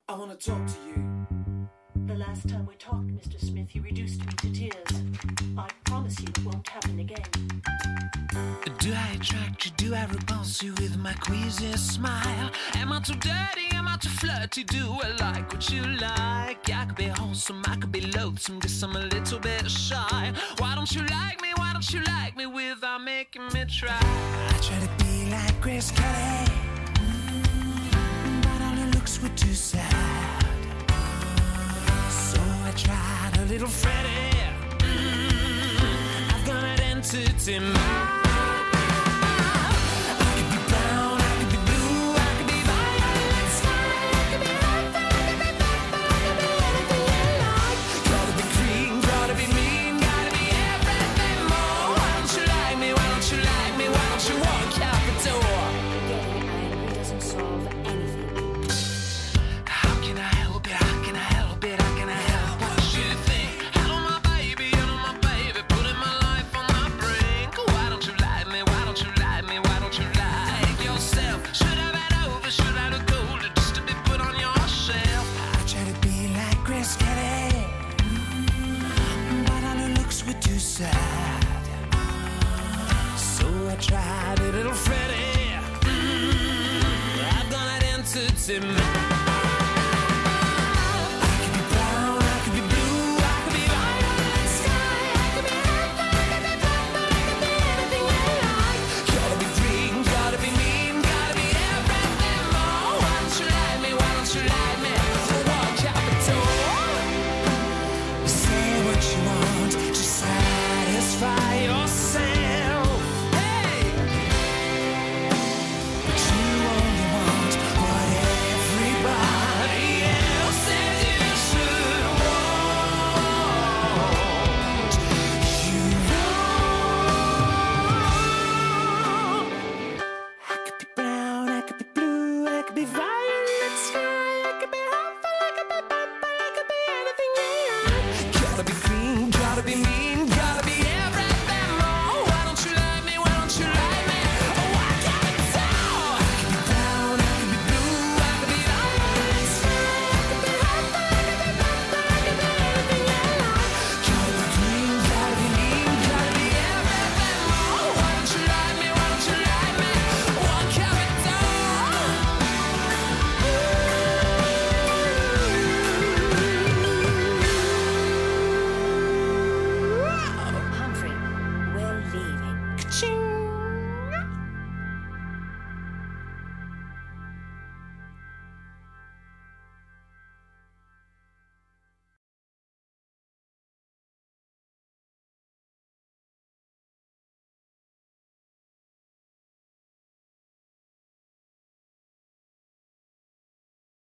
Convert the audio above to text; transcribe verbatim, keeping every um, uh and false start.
I want to talk to you. The last time we talked, Mister Smith, you reduced me to tears. I promise you it won't happen again. Do I attract you? Do I repulse you with my queasy smile? Am I too dirty? Am I too flirty? Do I like what you like? I could be wholesome, I could be loathsome, guess I'm a little bit shy. Why don't you like me? Why don't you like me without making me try? I try to be like Grace Kelly, mm, but all her looks were too sad. So I tried a little Freddie. Mm, I've got an entity mind. Tried a little Freddie. Mm, I've got an entity mind. Be violet sky.